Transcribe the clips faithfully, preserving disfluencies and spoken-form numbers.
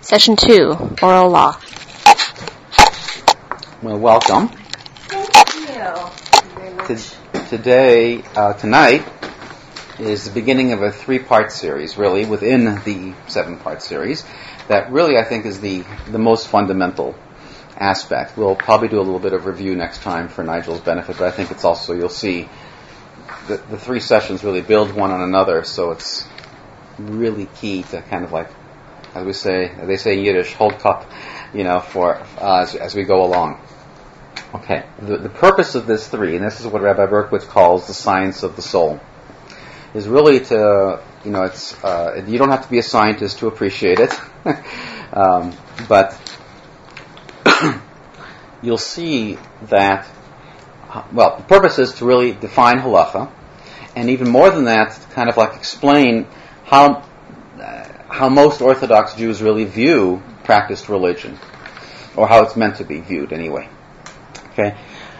Session two, Oral Law. Well, welcome. Thank you. To, today, uh, tonight, is the beginning of a three-part series, really, within the seven-part series, that really, I think, is the, the most fundamental aspect. We'll probably do a little bit of review next time for Nigel's benefit, but I think it's also, you'll see, the, the three sessions really build one on another, so it's really key to kind of like, as we say, they say in Yiddish, hold cup, you know, for uh, as, as we go along. Okay, the, the purpose of this three, and this is what Rabbi Berkowitz calls the science of the soul, is really to, you know, it's uh, you don't have to be a scientist to appreciate it, um, but you'll see that, well, the purpose is to really define halacha, and even more than that, kind of like explain how uh, how most Orthodox Jews really view practiced religion, or how it's meant to be viewed anyway. Okay,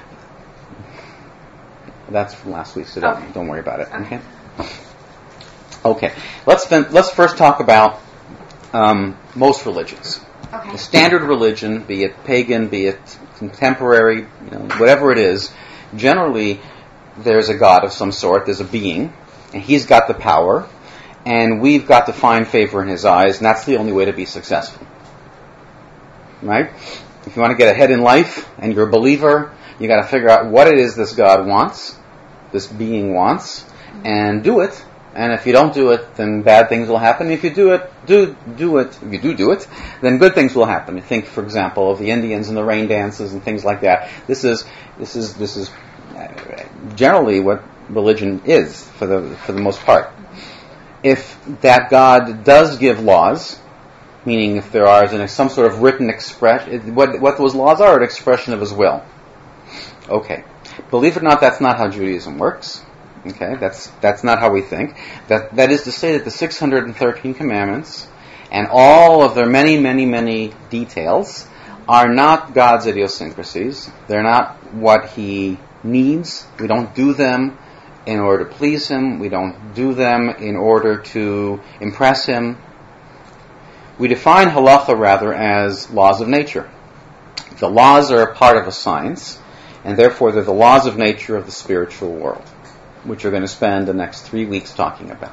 that's from last week, so don't, Okay. don't worry about it. Okay. Okay. Let's then, let's first talk about um, most religions. Okay. The standard religion, be it pagan, be it contemporary, you know, whatever it is, generally there's a God of some sort. There's a being, and he's got the power, and we've got to find favor in his eyes, and that's the only way to be successful. Right? If you want to get ahead in life, and you're a believer, you got to figure out what it is this God wants, this being wants, and do it. And if you don't do it, then bad things will happen. If you do it, do do it. If you do do it, then good things will happen. You think, for example, of the Indians and the rain dances and things like that. This is this is this is generally what religion is for the for the most part. If that God does give laws, meaning if there are some sort of written expression, what what those laws are, an expression of his will. Okay, believe it or not, that's not how Judaism works. Okay, that's that's not how we think. That that is to say that the six hundred thirteen commandments and all of their many, many, many details are not God's idiosyncrasies. They're not what He needs. We don't do them in order to please Him. We don't do them in order to impress Him. We define halacha rather as laws of nature. The laws are a part of a science, and therefore they're the laws of nature of the spiritual world, which we're going to spend the next three weeks talking about.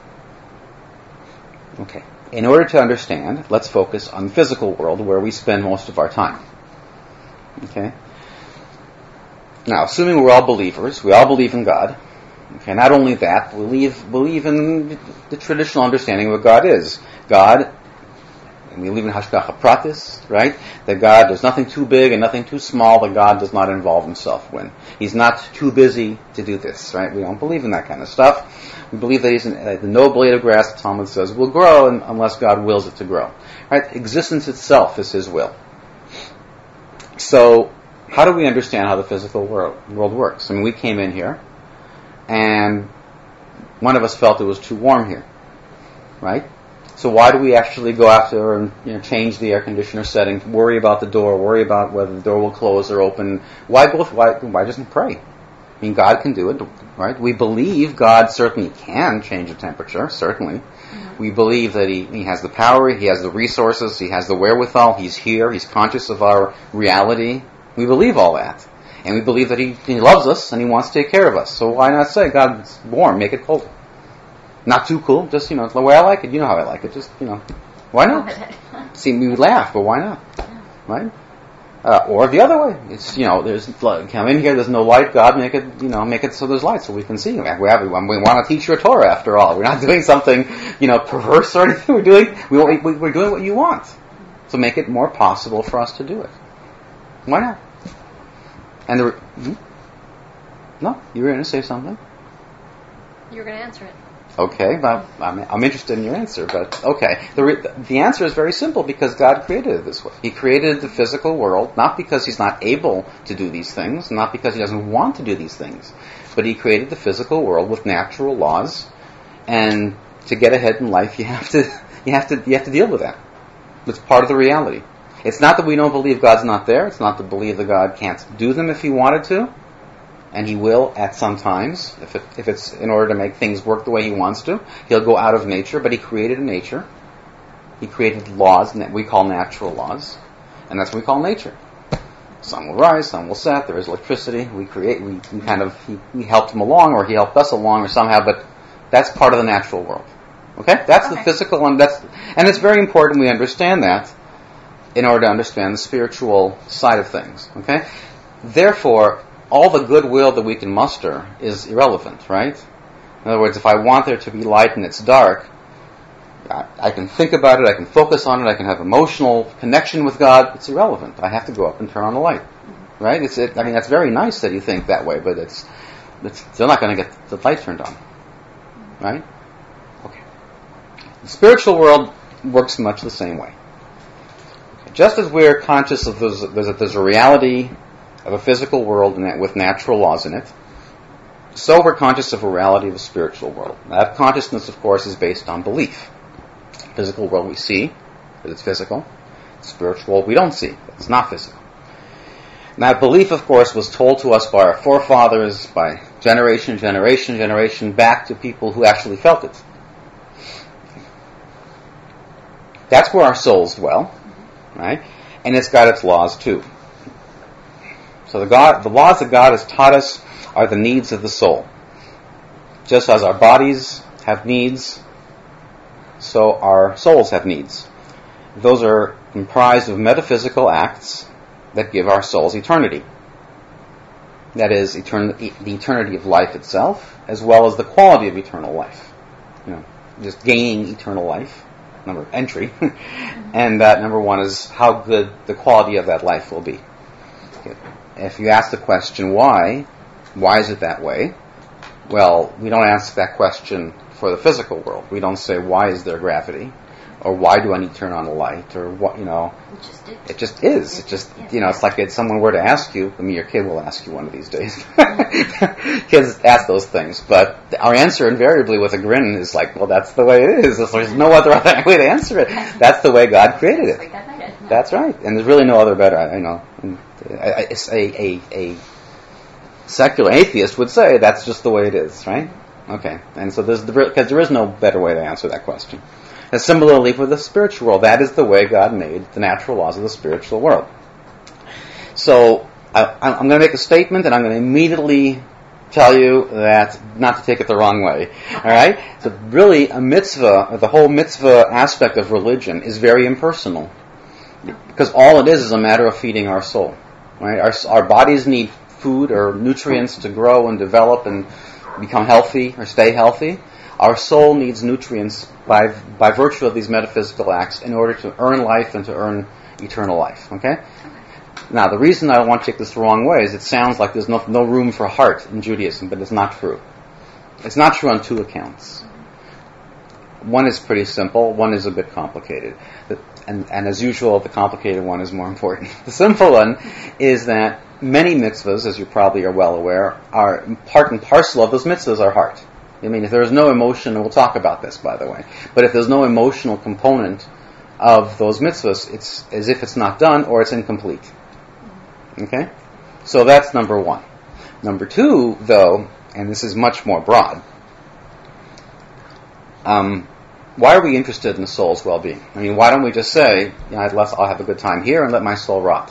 Okay. In order to understand, let's focus on the physical world where we spend most of our time. Okay. Now, assuming we're all believers, we all believe in God. Okay. Not only that, we believe, believe in the traditional understanding of what God is. God, and we believe in Hashgacha Pratis, right? That God, there's nothing too big and nothing too small that God does not involve himself in. He's not too busy to do this, right? We don't believe in that kind of stuff. We believe that he's an, uh, the no blade of grass, the Talmud says, will grow in, unless God wills it to grow. Right? Existence itself is his will. So, how do we understand how the physical world, world works? I mean, we came in here, and one of us felt it was too warm here, right? So why do we actually go after and, you know, change the air conditioner setting, worry about the door, worry about whether the door will close or open? Why both? Why, why doesn't pray? I mean, God can do it, right? We believe God certainly can change the temperature, certainly. Mm-hmm. We believe that he, he has the power, he has the resources, he has the wherewithal, he's here, he's conscious of our reality. We believe all that. And we believe that he, he loves us and he wants to take care of us. So why not say, God, it's warm, make it cold? Not too cool, just, you know, it's the way I like it. You know how I like it. Just, you know, why not? See, we laugh, but why not? Right? Uh, or the other way. It's, you know, there's, come in here, there's no light, God, make it, you know, make it so there's light so we can see. We, have, we want to teach your Torah after all. We're not doing something, you know, perverse or anything. We're doing, we, we, we're doing what you want. So make it more possible for us to do it. Why not? And the, hmm? No, you were going to say something? You were going to answer it. Okay, but I'm, I'm interested in your answer, but okay. The, re, the answer is very simple because God created it this way. He created the physical world, not because he's not able to do these things, not because he doesn't want to do these things, but he created the physical world with natural laws, and to get ahead in life, you have to, you have to, you have to deal with that. It's part of the reality. It's not that we don't believe God's not there, it's not to believe that God can't do them if he wanted to, and he will at some times, if it, if it's in order to make things work the way he wants to. He'll go out of nature, but he created a nature. He created laws that we call natural laws, and that's what we call nature. Sun will rise, sun will set, there is electricity, we create, we, we kind of, he, we helped him along, or he helped us along, or somehow, but that's part of the natural world. Okay? That's okay. The physical one, that's, and it's very important we understand that in order to understand the spiritual side of things. Okay? Therefore, all the goodwill that we can muster is irrelevant, right? In other words, if I want there to be light and it's dark, I can think about it, I can focus on it, I can have emotional connection with God. It's irrelevant. I have to go up and turn on the light, right? It's, it, I mean, that's very nice that you think that way, but it's, it's still not going to get the light turned on, right? Okay. The spiritual world works much the same way. Okay. Just as we're conscious of those, that there's a reality of a physical world and that with natural laws in it, so we're conscious of a reality of a spiritual world. That consciousness, of course, is based on belief. Physical world we see, because it's physical. Spiritual world we don't see, it's not physical. And that belief, of course, was told to us by our forefathers, by generation, generation, generation, back to people who actually felt it. That's where our souls dwell, right? And it's got its laws too. So the, God, the laws that God has taught us are the needs of the soul. Just as our bodies have needs, so our souls have needs. Those are comprised of metaphysical acts that give our souls eternity. That is, etern- the eternity of life itself, as well as the quality of eternal life. You know, just gaining eternal life, number entry, and that number one is how good the quality of that life will be. Okay. If you ask the question why, why is it that way? Well, we don't ask that question for the physical world. We don't say, why is there gravity? Or why do I need to turn on the light? Or what, you know, it just is. It just is. It just, you know, it's like if someone were to ask you, I mean, your kid will ask you one of these days. Kids ask those things. But our answer invariably with a grin is like, well, that's the way it is. There's no other way to answer it. That's the way God created it. That's right. And there's really no other better, I know. It's a, a, a secular atheist would say that's just the way it is, right? Okay, and so there's because there is no better way to answer that question. And similarly for the spiritual world, that is the way God made the natural laws of the spiritual world. So I, I'm going to make a statement, and I'm going to immediately tell you that not to take it the wrong way. All right. So really, a mitzvah, the whole mitzvah aspect of religion, is very impersonal, because all it is is a matter of feeding our soul. Right. Our our bodies need food or nutrients to grow and develop and become healthy or stay healthy. Our soul needs nutrients by by virtue of these metaphysical acts in order to earn life and to earn eternal life. Okay? Now, the reason I don't want to take this the wrong way is it sounds like there's no, no room for heart in Judaism, but it's not true. It's not true on two accounts. One is pretty simple, one is a bit complicated. And, and as usual, the complicated one is more important. The simple one is that many mitzvahs, as you probably are well aware, are part and parcel of those mitzvahs are heart. I mean, if there is no emotion, and we'll talk about this, by the way, but if there's no emotional component of those mitzvahs, it's as if it's not done or it's incomplete. Okay? So that's number one. Number two, though, and this is much more broad, um, why are we interested in the soul's well-being? I mean, why don't we just say, you know, I'll have a good time here and let my soul rot?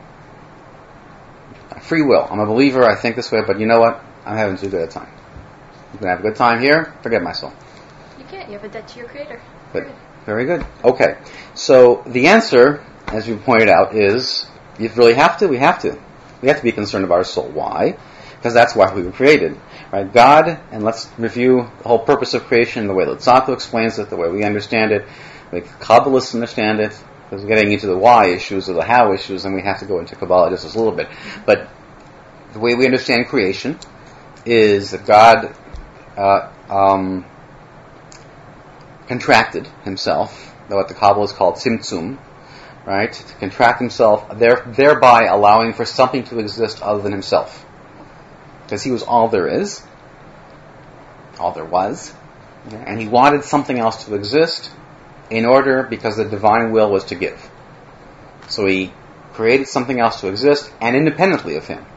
Free will. I'm a believer, I think this way, but you know what? I'm having too good a time. You can have a good time here, forget my soul. You can't. You have a debt to your Creator. But, very good. Okay. So the answer, as you pointed out, is you really have to. We have to. We have to be concerned about our soul. Why? Because that's why we were created. Right? God, and let's review the whole purpose of creation, the way Luzzatto explains it, the way we understand it, the way Kabbalists understand it. Because we're getting into the why issues or the how issues, and we have to go into Kabbalah just a little bit. But the way we understand creation is that God uh, um, contracted himself, what the Kabbalists call tzimtzum, right? To contract himself, there, thereby allowing for something to exist other than himself. Because he was all there is, all there was, and he wanted something else to exist in order, because the divine will was to give. So he created something else to exist, and independently of him.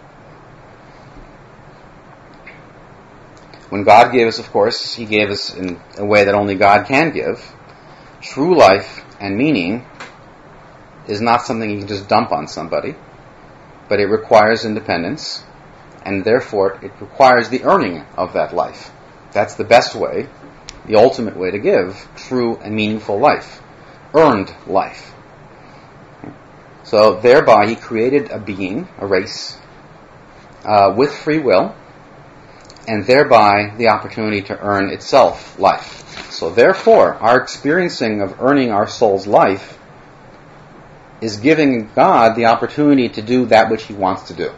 When God gave us, of course, He gave us in a way that only God can give, true life and meaning is not something you can just dump on somebody, but it requires independence, and therefore it requires the earning of that life. That's the best way, the ultimate way to give true and meaningful life. Earned life. So thereby he created a being, a race, uh, with free will, and thereby the opportunity to earn itself life. So therefore, our experiencing of earning our soul's life is giving God the opportunity to do that which he wants to do.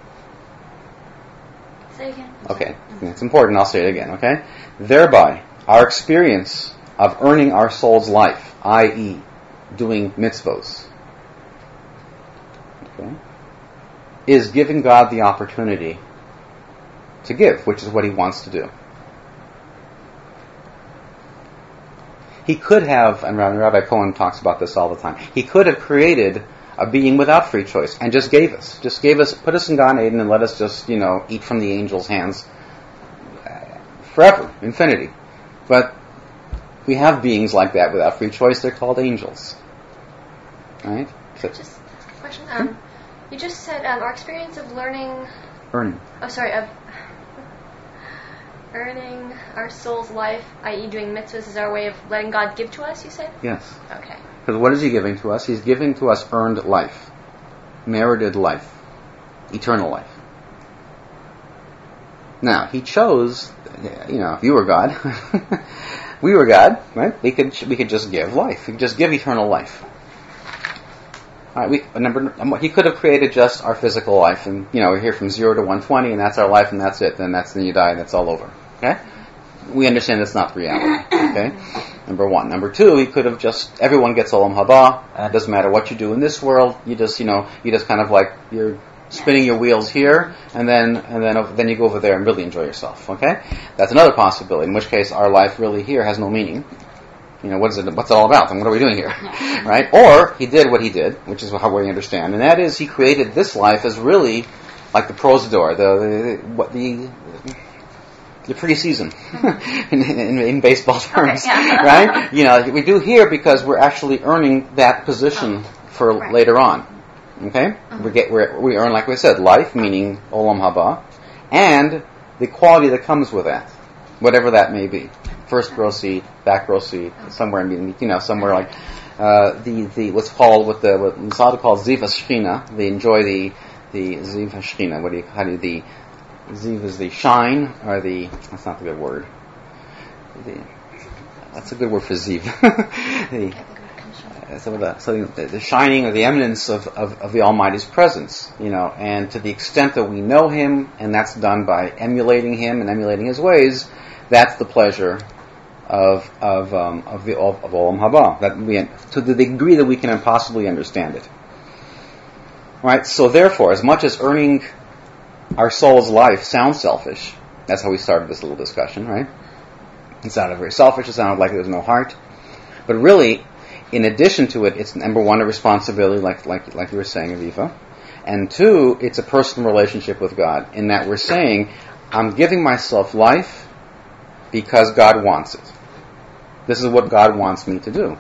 Say again. Okay, it's important, I'll say it again, okay? Thereby, our experience of earning our soul's life, that is, doing mitzvos, okay, is giving God the opportunity to give, which is what he wants to do. He could have, and Rabbi Cohen talks about this all the time, he could have created a being without free choice and just gave us, just gave us, put us in Gan Eden and let us just, you know, eat from the angels' hands forever, infinity. But we have beings like that without free choice. They're called angels. Right? So, Just ask a question. Um, you just said um, our experience of learning. earning. Oh, sorry. Of earning our soul's life, that is, doing mitzvahs, is our way of letting God give to us. You said. Yes. Okay. Because what is he giving to us? He's giving to us earned life, merited life, eternal life. Now, he chose, you know, if you were God, we were God, right? We could we could just give life. We could just give eternal life. All right, we, number, he could have created just our physical life, and, you know, we're here from zero to one hundred twenty, and that's our life, and that's it. Then that's then you die, and that's all over. Okay? We understand that's not the reality. Okay? Number one. Number two, he could have just, everyone gets olam haba. It doesn't matter what you do in this world. You just, you know, you just kind of like, you're spinning your wheels here, and then and then then you go over there and really enjoy yourself. Okay? That's another possibility, in which case our life really here has no meaning. You know, what is it, what's it all about, and what are we doing here? Right? Or he did what he did, which is how we understand, and that is he created this life as really like the prosidor, the the what the the preseason in, in, in baseball terms, Okay, yeah. right? You know, we do here because we're actually earning that position for right. later on. Okay, uh-huh. we get we we earn, like we said, life, meaning olam haba, and the quality that comes with that, whatever that may be. First row seat, back row seat, somewhere in between, you know, somewhere like uh, the the what's called what the what Masada calls ziv hashchina. They enjoy the the ziv hashchina. What do you how do you, the ziv is the shine or the that's not the good word. The, that's a good word for ziv. the, uh, so the, so the, the shining or the eminence of, of, of the Almighty's presence, you know, and to the extent that we know Him, and that's done by emulating Him and emulating His ways, that's the pleasure of of um, of the of, of Olam Haba, that we, to the degree that we can possibly understand it. Right. So therefore, as much as earning our soul's life sounds selfish, that's how we started this little discussion, right? It sounded very selfish. It sounded like there was no heart, but really, in addition to it, it's number one a responsibility, like like like you were saying, Aviva, and two, it's a personal relationship with God. In that we're saying, I'm giving myself life because God wants it. This is what God wants me to do.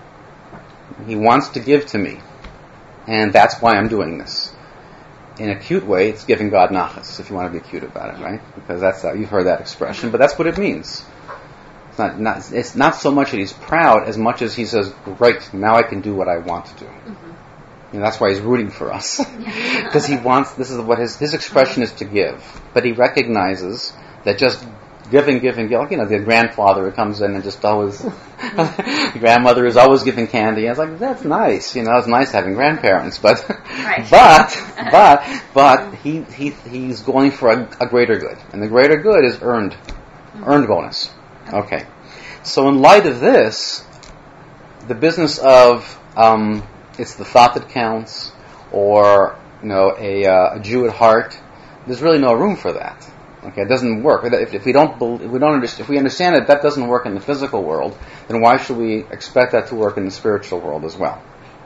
He wants to give to me. And that's why I'm doing this. In a cute way, it's giving God nachas, if you want to be cute about it, right? Because that's uh, you've heard that expression, but that's what it means. It's not, not it's not so much that he's proud as much as he says, great, now I can do what I want to do. Mm-hmm. You know, that's why he's rooting for us. Because he wants, this is what his, his expression is to give. But he recognizes that just giving, giving, giving, you know, the grandfather who comes in and just always, the grandmother is always giving candy. I was like, that's nice, you know, it's nice having grandparents, but, right. but, but, but he, he, he's going for a, a greater good. And the greater good is earned, earned bonus. Okay. So in light of this, the business of, um, it's the thought that counts, or, you know, a, uh, a Jew at heart, there's really no room for that. Okay, it doesn't work. If, if we don't, if we don't understand, if we understand that that doesn't work in the physical world, then why should we expect that to work in the spiritual world as well?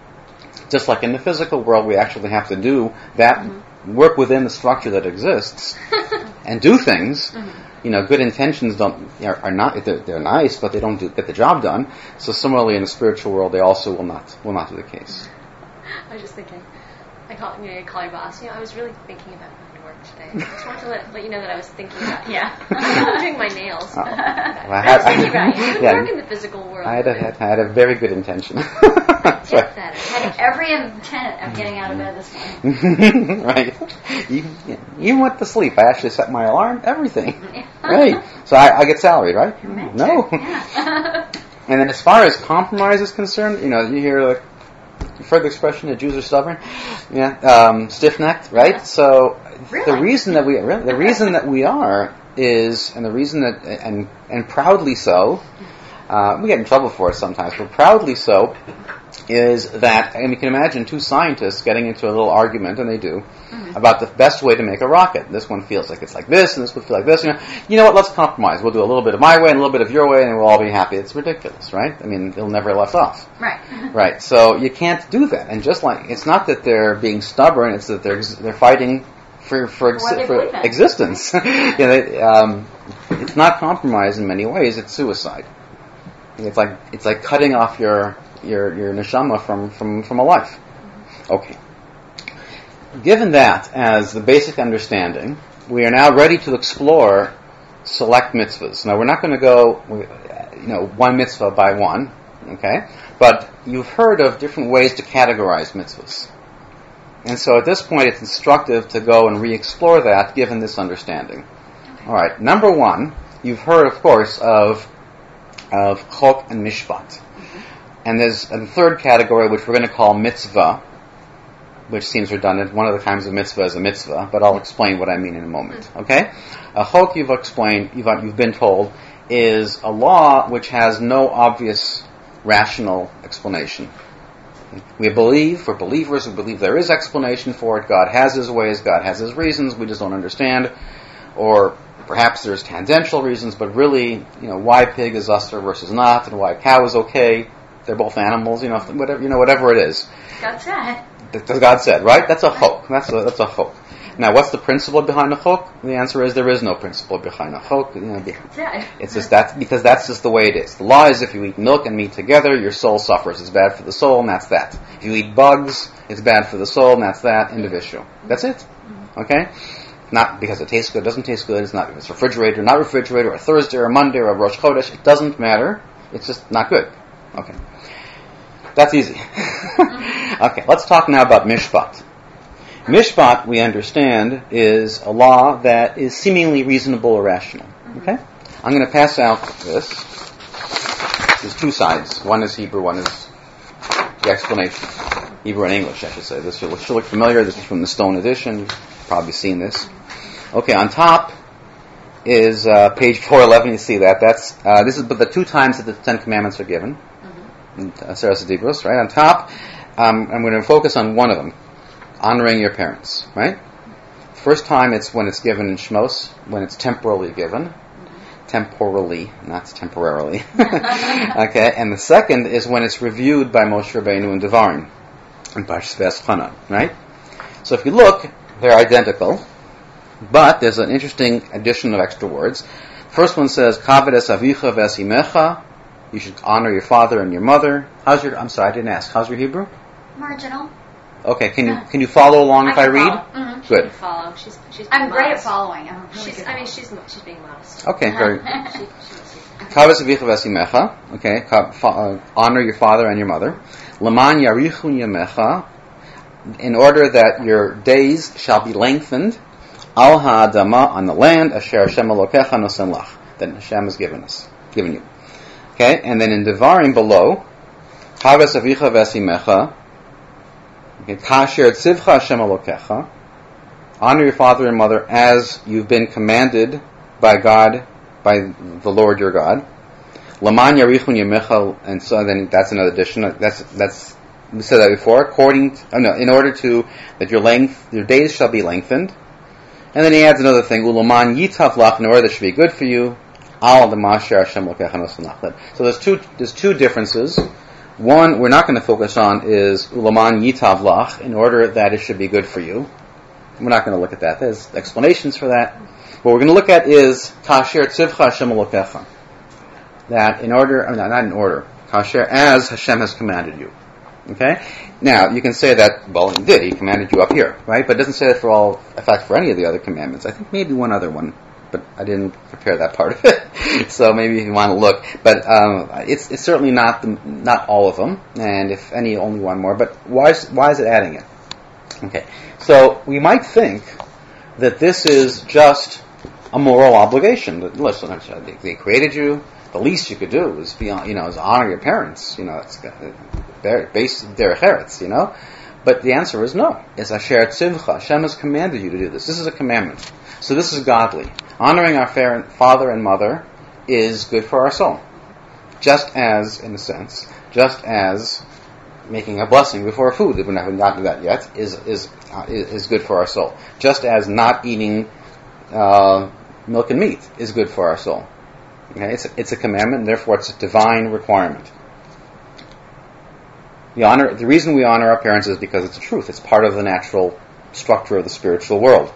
Just like in the physical world, we actually have to do that, mm-hmm. work within the structure that exists, and do things, Mm-hmm. you know, good intentions don't are, are not they're, they're nice, but they don't do, get the job done. So similarly, in the spiritual world, they also will not will not be the case. I was just thinking, I call, you know, I call your boss. You know, I was really thinking about going to work today. I just wanted to let, let you know that I was thinking about. Yeah. I'm doing my nails. Oh. Well, I I had- was thinking about you. You yeah. work in the physical world. I had a, had, had a very good intention. Get that. Had every intent of getting out of bed this morning. Right. Even, even with the sleep, I actually set my alarm, everything. Right. So I, I get salaried, right? Romantic. No. Yeah. And then as far as compromise is concerned, you know, you hear like, you've heard the expression that Jews are stubborn? Yeah. Um, stiff-necked, right? Yeah. So Really? the reason that we really, the reason that we are is, and the reason that, and, and proudly so, uh, we get in trouble for it sometimes, but proudly so, is that, and we can imagine two scientists getting into a little argument, and they do, Mm-hmm. about the best way to make a rocket. This one feels like it's like this, and this one feels like this. You know, you know what? Let's compromise. We'll do a little bit of my way and a little bit of your way, and we'll all be happy. It's ridiculous, right? I mean, it'll never left off. Right. Right. So you can't do that. And just like it's not that they're being stubborn; it's that they're they're fighting for for, For what they exi- for believe in. existence. you know, they, um, it's not compromise in many ways. It's suicide. It's like it's like cutting off your your your neshama from from from a life. Okay. Given that as the basic understanding, we are now ready to explore select mitzvahs. Now, we're not going to go, you know, one mitzvah by one, okay? But you've heard of different ways to categorize mitzvahs. And so at this point, it's instructive to go and re-explore that, given this understanding. All right, number one, you've heard, of course, of of chok and mishpat. And there's a third category, which we're going to call mitzvah, which seems redundant. One of the kinds of mitzvah is a mitzvah, but I'll explain what I mean in a moment. Okay? A chok, you've explained, you've, you've been told, is a law which has no obvious rational explanation. We believe, we're believers, we believe there is explanation for it. God has His ways, God has His reasons, we just don't understand. Or perhaps there's tangential reasons, but really, you know, why pig is usher versus not, and why cow is okay. They're both animals, you know, whatever, you know, whatever it is. God said. That God said, right? That's a chok. That's a, that's a chok. Now, what's the principle behind a chok? The answer is there is no principle behind a chok. You know, Yeah. it's just that because that's just the way it is. The law is if you eat milk and meat together, your soul suffers. It's bad for the soul, and that's that. If you eat bugs, it's bad for the soul, and that's that. Individual. That's it. Okay? Not because it tastes good, doesn't taste good. It's not if it's refrigerated or not refrigerated, or a Thursday or a Monday or a Rosh Chodesh. It doesn't matter. It's just not good. Okay. That's easy. Okay, let's talk now about mishpat. Mishpat, we understand, is a law that is seemingly reasonable or rational. Okay? I'm going to pass out this. There's two sides. One is Hebrew, one is the explanation. Hebrew and English, I should say. This should look, should look familiar. This is from the Stone Edition. You've probably seen this. Okay, on top is uh, page four eleven. You see that. That's uh, this is but the two times that the Ten Commandments are given. Uh, Seres Dibros, right? On top, um, I'm going to focus on one of them, honoring your parents, right? First time it's when it's given in Shmos, when it's temporally given. Mm-hmm. Temporally, not temporarily. Okay, and the second is when it's reviewed by Moshe Rabbeinu and Devarim, in Parshas V'Eschanan, right? So if you look, they're identical, but there's an interesting addition of extra words. First one says, Kaved es avicha v'es imecha. You should honor your father and your mother. How's your? I'm sorry, I didn't ask. How's your Hebrew? Marginal. Okay, can you can you follow along if I can read? follow. Mm-hmm. She Good. can follow. She's she's. I'm being great at modest. following. I'm really She's. good I at mean, following. she's she's being modest. Okay, very. She, she, Kaved es avicha v'es imecha. Okay, ka- fa- uh, honor your father and your mother. Laman yarichu yamecha. In order that your days shall be lengthened. Al ha'adama, on the land, asher Hashem Elokecha nosen lach, that Hashem has given us, given you. Okay, and then in Devarim below, Chaves avicha v'esimecha, okay, kasher tzivcha Hashem Elokecha, honor your father and mother as you've been commanded by God, by the Lord your God. Laman yarichun yamecha, and so then that's another addition. That's that's we said that before. According, to, oh no, in order to that your length, your days shall be lengthened. And then he adds another thing, Ulaman yitav lach, in order that should be good for you, al demasher Hashem lokecha nosen lach. So there's two there's two differences. One we're not going to focus on is Ulaman yitav lach, in order that it should be good for you. we're not going to look at that. There's explanations for that. What we're going to look at is Kasher Tzivcha Hashem Elokecha. That in order, I mean, not in order, Kasher, as Hashem has commanded you. Okay? Now, you can say that, well, he did. He commanded you up here, right? But it doesn't say that for all, in fact, for any of the other commandments. I think maybe one other one, but I didn't prepare that part of it. So maybe if you want to look. But um, it's it's certainly not the, not all of them, and if any, only one more. But why is, why is it adding it? Okay. So we might think that this is just a moral obligation. That, listen, they, they created you. The least you could do is be, you know, is honor your parents. You know, it's based derech eretz, you know. But the answer is no. It's asher tzivcha. Hashem has commanded you to do this. This is a commandment. So this is godly. Honoring our father and mother is good for our soul. Just as, in a sense, just as making a blessing before food, if we haven't gotten to that yet, is is uh, is good for our soul. Just as not eating uh, milk and meat is good for our soul. Okay, it's a, it's a commandment, and therefore it's a divine requirement. The honor, the reason we honor our parents is because it's the truth. It's part of the natural structure of the spiritual world.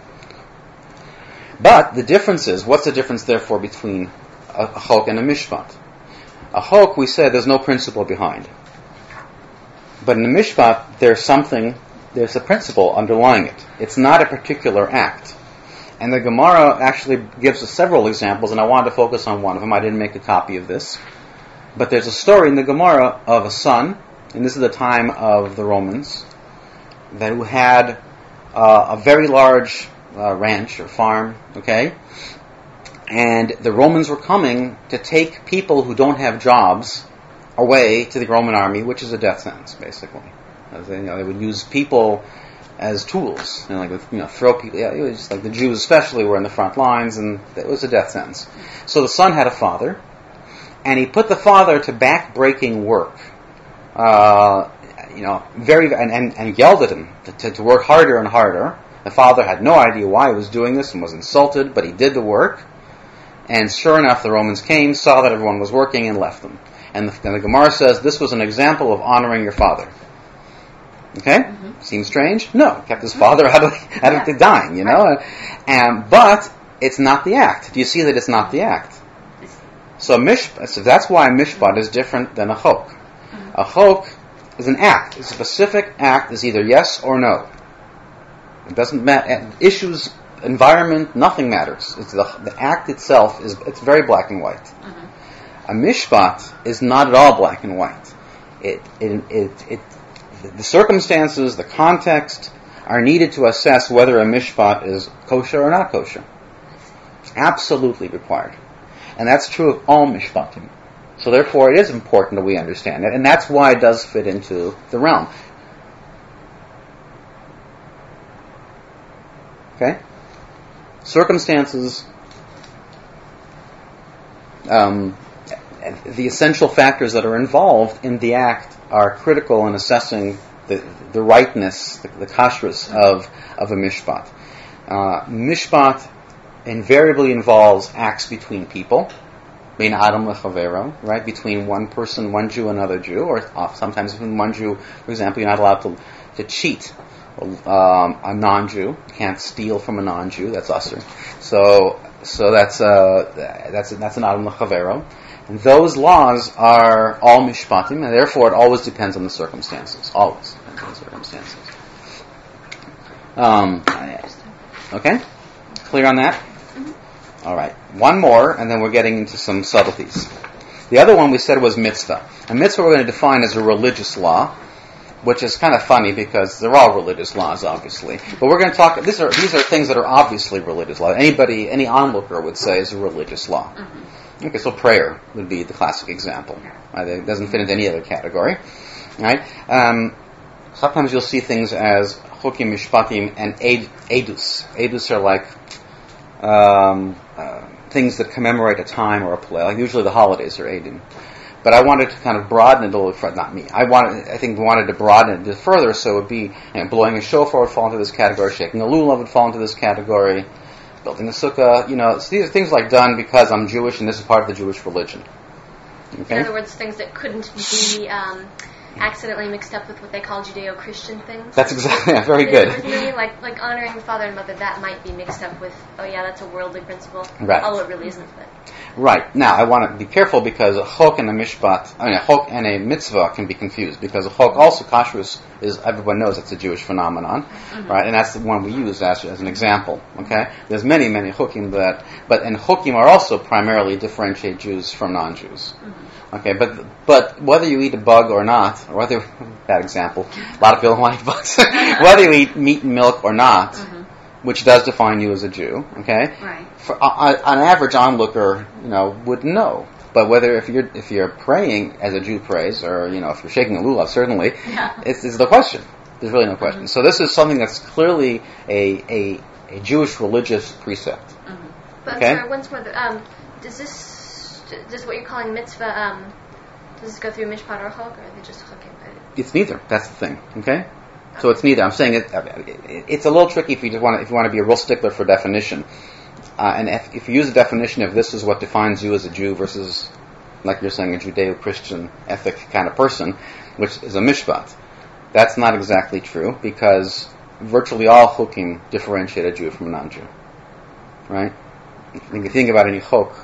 But the difference is, what's the difference, therefore, between a, a chok and a mishpat? A chok, we said, there's no principle behind. But in a mishpat, there's something, there's a principle underlying it. It's not a particular act. And the Gemara actually gives us several examples, and I wanted to focus on one of them. I didn't make a copy of this. But there's a story in the Gemara of a son, and this is the time of the Romans, that who had uh, a very large uh, ranch or farm, okay? And the Romans were coming to take people who don't have jobs away to the Roman army, which is a death sentence, basically. As they, you know, they would use people as tools, you know, like you know, throw people. Yeah, it was just like the Jews, especially, were in the front lines, and it was a death sentence. So the son had a father, and he put the father to back-breaking work. Uh, you know, very and, and, and yelled at him to, to, to work harder and harder. The father had no idea why he was doing this and was insulted, but he did the work. And sure enough, the Romans came, saw that everyone was working, and left them. And the, and the Gemara says this was an example of honoring your father. Okay? Mm-hmm. Seems strange? No. Kept his father out of, out of the dying, you know? And, but it's not the act. Do you see that it's not the act? So, mishpat, so that's why a mishpat is different than a chok. Mm-hmm. A chok is an act. It's a specific act. It's either yes or no. It doesn't matter. Issues, environment, nothing matters. It's the, the act itself is it's very black and white. Mm-hmm. A mishpat is not at all black and white. It, it, it, it, the circumstances, the context, are needed to assess whether a mishpat is kosher or not kosher. Absolutely required. And that's true of all mishpatim. So therefore it is important that we understand it, and that's why it does fit into the realm. Okay? Circumstances, um, the essential factors that are involved in the act are critical in assessing the, the rightness, the, the kashrus of, of a mishpat. Uh, mishpat invariably involves acts between people, bein adam lechavero, right, between one person, one Jew, another Jew, or sometimes between one Jew. For example, you're not allowed to, to cheat um, a non-Jew. You can't steal from a non-Jew. That's usher. So, so that's uh, that's that's an adam lechavero. And those laws are all mishpatim, and therefore it always depends on the circumstances. Always depends on the circumstances. Um, okay? Clear on that? Mm-hmm. All right. One more, and then we're getting into some subtleties. The other one we said was mitzvah. A mitzvah we're going to define as a religious law, which is kind of funny because they're all religious laws, obviously. But we're going to talk, these are these are things that are obviously religious law. Anybody, any onlooker would say is a religious law. Mm-hmm. Okay, so prayer would be the classic example. Right? It doesn't fit into any other category. Right? Um, sometimes you'll see things as chokim, mishpatim, and ed, edus. Edus are like um, uh, things that commemorate a time or a play. Like usually the holidays are edim. But I wanted to kind of broaden it a little further. Not me. I wanted. I think we wanted to broaden it further, so it would be you know, blowing a shofar would fall into this category, shaking a lulav would fall into this category. Building a sukkah, you know, so these are things like done because I'm Jewish and this is part of the Jewish religion. Okay? In other words, things that couldn't be um, accidentally mixed up with what they call Judeo-Christian things. That's exactly, yeah, very You good. know, with me, like, like honoring the father and mother, that might be mixed up with, oh yeah, that's a worldly principle. Right. Although it really isn't. But. Right. Now, I want to be careful because a chok and a mishpat, I mean, a chok and a mitzvah can be confused because a chok, also kashrus, is, everyone knows it's a Jewish phenomenon, mm-hmm. right? And that's the one we use as, as an example, okay? There's many, many chokim that, but, and chokim are also primarily differentiate Jews from non-Jews. Mm-hmm. Okay, but, but whether you eat a bug or not, or whether, bad example, a lot of people don't want to eat bugs, whether you eat meat and milk or not, mm-hmm. which does define you as a Jew, okay? Right. For, uh, an average onlooker, you know, would know. But whether if you're if you're praying as a Jew prays, or you know, if you're shaking a lulav, certainly, yeah. it's, it's the question. There's really no question. Mm-hmm. So this is something that's clearly a a, a Jewish religious precept. Mm-hmm. But Okay. I'm sorry, once more. Um, does this does what you're calling mitzvah? Um, does this go through mishpat or chok, or are they just chokim? It's neither. That's the thing. Okay. So it's neither. I'm saying it, it. It's a little tricky if you just want to, if you want to be a real stickler for definition. Uh, and if, if you use a definition of this is what defines you as a Jew versus, like you're saying, a Judeo-Christian ethic kind of person, which is a mishpat, that's not exactly true because virtually all chokim differentiate a Jew from a non-Jew, right? If you think about any chok,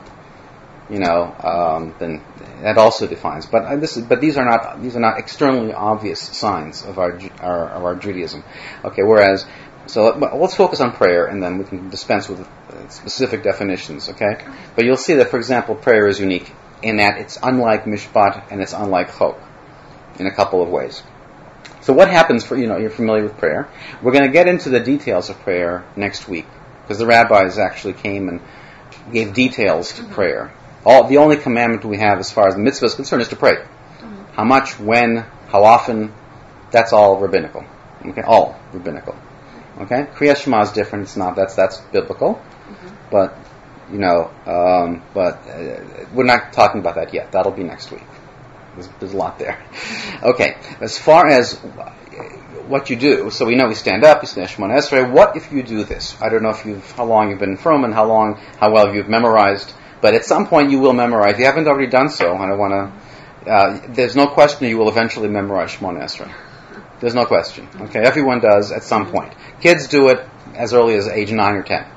you know, um, then that also defines. But uh, this is, but these are not these are not externally obvious signs of our, our of our Judaism. Okay, whereas. So let's focus on prayer, and then we can dispense with specific definitions, okay? But you'll see that, for example, prayer is unique in that it's unlike mishpat and it's unlike chok in a couple of ways. So what happens for, you know, you're familiar with prayer. We're going to get into the details of prayer next week, because the rabbis actually came and gave details to mm-hmm. prayer. All the only commandment we have as far as the mitzvah is concerned is to pray. Mm-hmm. How much, when, how often, that's all rabbinical. Okay, all rabbinical. Okay, Kriyas Shema is different. It's not. That's that's biblical, mm-hmm. but you know, um, but uh, we're not talking about that yet. That'll be next week. There's, there's a lot there. Okay, as far as what you do, so we know we stand up, you say Shemona Esrei. What if you do this? I don't know if you've how long you've been from and how long, how well you've memorized, but at some point you will memorize. If you haven't already done so, and I want to. Uh, there's no question you will eventually memorize Shemona Esrei. There's no question. Okay, everyone does at some point. Kids do it as early as age nine or ten.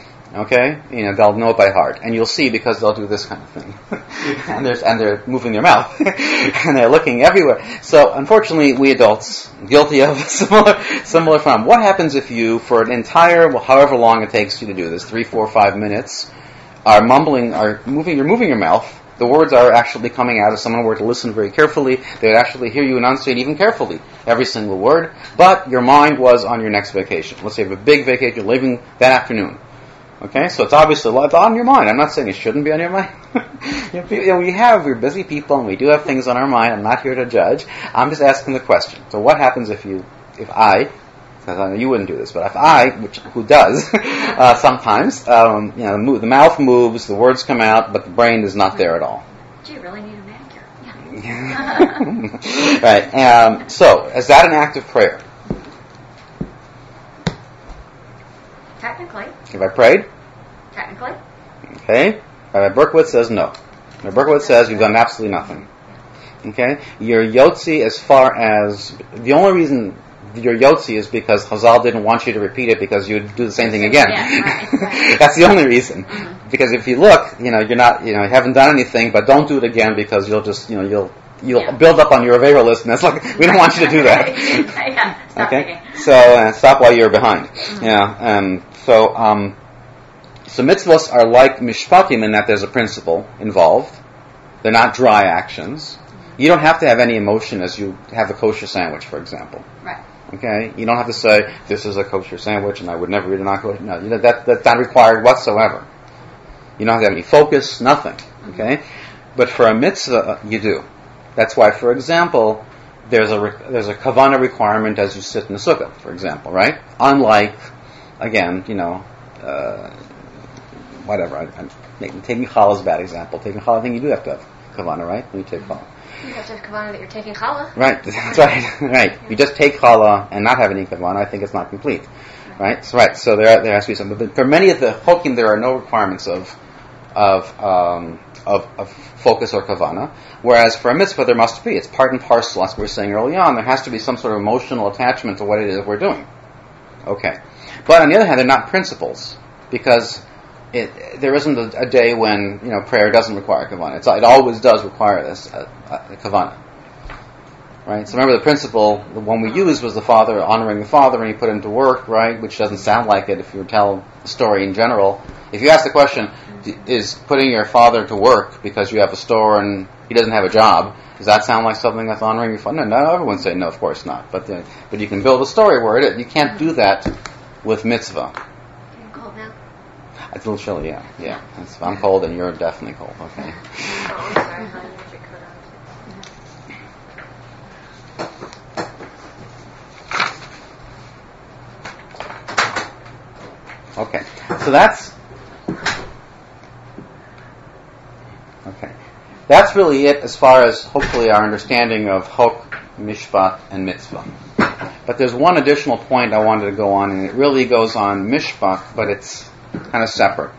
Okay, you know they'll know it by heart, and you'll see because they'll do this kind of thing, and they're and they're moving their mouth, and they're looking everywhere. So unfortunately, we adults guilty of similar similar phenomenon. What happens if you, for an entire, well, however long it takes you to do this, three, four, five minutes, are mumbling, are moving, you're moving your mouth. The words are actually coming out. If someone were to listen very carefully, they would actually hear you enunciate even carefully every single word. But your mind was on your next vacation. Let's say you have a big vacation, you're leaving that afternoon. Okay, so it's obviously it's on your mind. I'm not saying it shouldn't be on your mind. you know, we have, we're busy people, and we do have things on our mind. I'm not here to judge. I'm just asking the question. So what happens if you, if I, because I know you wouldn't do this, but if I, which who does, uh, sometimes, um, you know, the, move, the mouth moves, the words come out, but the brain is not there at all. Do you really need a manicure? Yeah. Right. Um, so, is that an act of prayer? Technically. Have I prayed? Technically. Okay. Rabbi Berkowitz says no. Rabbi Berkowitz says you've done absolutely nothing. Okay. You're yotzi as far as the only reason. Your yotzi is because Chazal didn't want you to repeat it because you would do the same thing again. Yeah, right, right. That's the only reason. Mm-hmm. Because if you look, you know, you're not, you know, you haven't done anything, but don't do it again because you'll just, you know, you'll you'll yeah. build up on your Avera list, and that's like we don't want you to do that. yeah, stop okay, thinking. so uh, stop while you're behind. Mm-hmm. Yeah, um, so um, so mitzvahs are like mishpatim in that there's a principle involved. They're not dry actions. You don't have to have any emotion as you have a kosher sandwich, for example. Right. Okay, you don't have to say this is a kosher sandwich, and I would never eat a non-kosher. No, you know, that that's not required whatsoever. You don't have to have any focus, nothing. Okay, but for a mitzvah, you do. That's why, for example, there's a re- there's a kavanah requirement as you sit in the sukkah, for example, right? Unlike, again, you know, uh, whatever. I, I'm making, taking challah is a bad example. Taking challah, I think you do have to have kavanah, right? When you take challah. You have to have kavanah that you're taking challah. Right, that's right. Right. If you just take challah and not have any kavanah, I think it's not complete. Right. So right. So there, there has to be some. But for many of the chokim, there are no requirements of of um, of, of focus or kavana. Whereas for a mitzvah, there must be. It's part and parcel. That's what we were saying early on. There has to be some sort of emotional attachment to what it is we're doing. Okay. But on the other hand, they're not principles, because it, there isn't a, a day when, you know, prayer doesn't require kavana. It's, it always does require this, uh, uh, kavana. Right? So remember the principle, the one we used was the father, honoring the father, and he put him to work, right? Which doesn't sound like it if you tell the story in general. If you ask the question, is putting your father to work because you have a store and he doesn't have a job, does that sound like something that's honoring your father? No, no, everyone say no, of course not. But uh, but you can build a story where it is. You can't do that with mitzvah. You're cold now? It's a little chilly, yeah. yeah. It's, I'm cold and you're definitely cold, okay. Oh, I'm sorry, honey. You have your coat on. Okay, so that's okay. That's really it as far as hopefully our understanding of hok, mishpat, and mitzvah. But there's one additional point I wanted to go on, and it really goes on mishpat, but it's kind of separate.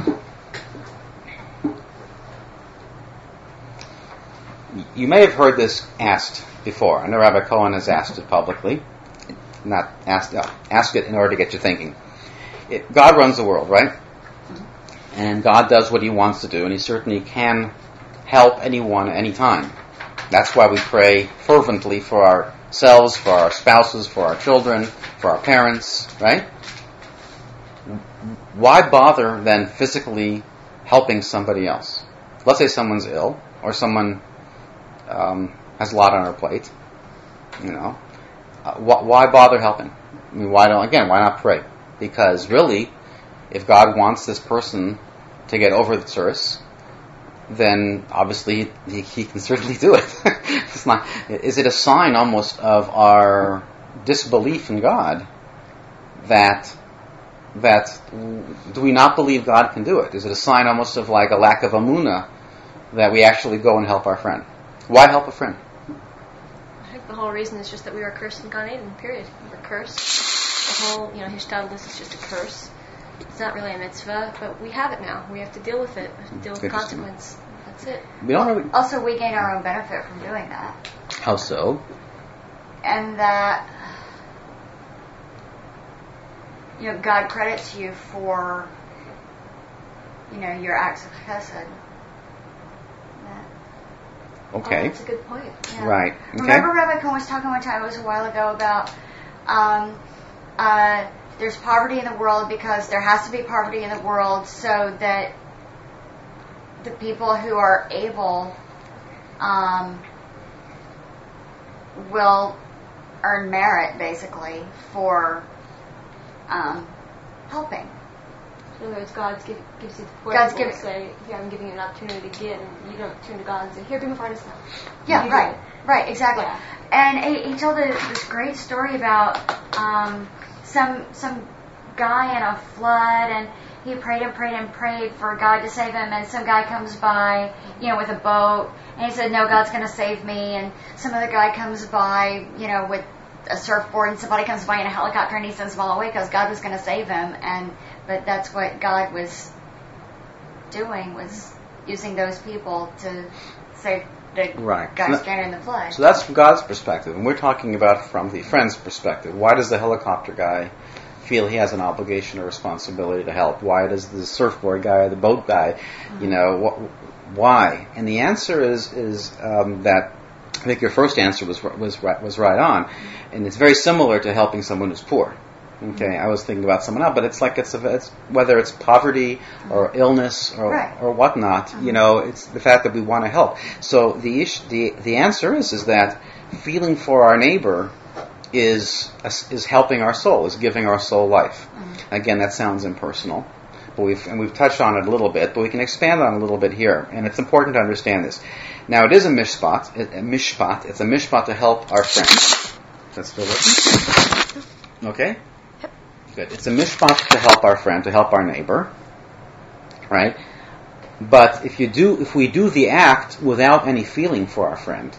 You may have heard this asked before. I know Rabbi Cohen has asked it publicly. Not asked, uh, ask it in order to get you thinking. It, God runs the world, right? And God does what He wants to do, and He certainly can help anyone at any time. That's why we pray fervently for ourselves, for our spouses, for our children, for our parents, right? Why bother then physically helping somebody else? Let's say someone's ill, or someone um, has a lot on their plate. You know, uh, wh- why bother helping? I mean, why don't again? Why not pray? Because really, if God wants this person to get over the tsuris, then obviously he, he can certainly do it. It's not. Is it a sign almost of our disbelief in God that that do we not believe God can do it? Is it a sign almost of like a lack of amunah that we actually go and help our friend? Why help a friend? I think the whole reason is just that we are cursed in Gan Eden, period. We're cursed. The whole, you know, Hishtadlus is just a curse. It's not really a mitzvah, but we have it now. We have to deal with it. We have to deal with the consequence. That's it. We don't really. Also, we gain our own benefit from doing that. How so? And that, you know, God credits you for, you know, your acts of chesed. Okay. Oh, that's a good point. Yeah. Right. Okay. Remember Rabbi Cohen was talking one time, it was a while ago, about um, uh, there's poverty in the world because there has to be poverty in the world so that the people who are able um, will earn merit, basically, for um, helping. In other words, God give, gives you the poor God's people give- to say, here, I'm giving you an opportunity to give, and you don't turn to God and say, here, be my artist now. Yeah, You right, do it. right, exactly. Yeah. And he, he told a, this great story about um, some some guy in a flood, and he prayed and prayed and prayed for God to save him, and some guy comes by, you know, with a boat, and he said, no, God's going to save me, and some other guy comes by, you know, with a surfboard, and somebody comes by in a helicopter, and he sends them all away because God was going to save him, and but that's what God was doing, was using those people to save the Right. guy No- stranded in the flood. So that's from God's perspective, and we're talking about from the friend's perspective. Why does the helicopter guy feel he has an obligation or responsibility to help? Why does the surfboard guy, the boat guy, mm-hmm. you know, wh- why? And the answer is is um, that I think your first answer was was was right on, and it's very similar to helping someone who's poor. Okay, mm-hmm. I was thinking about someone else, but it's like it's, a, it's whether it's poverty or illness or right. or whatnot. Mm-hmm. You know, it's the fact that we want to help. So the ish, the the answer is is that feeling for our neighbor is is helping our soul, is giving our soul life. Mm-hmm. Again, that sounds impersonal, but we've and we've touched on it a little bit, but we can expand on it a little bit here, and it's important to understand this. Now, it is a mishpat, a mishpat. It's a mishpat to help our friends. That's still working. Okay. Good. It's a mishpat to help our friend, to help our neighbor, right? But if you do, if we do the act without any feeling for our friend,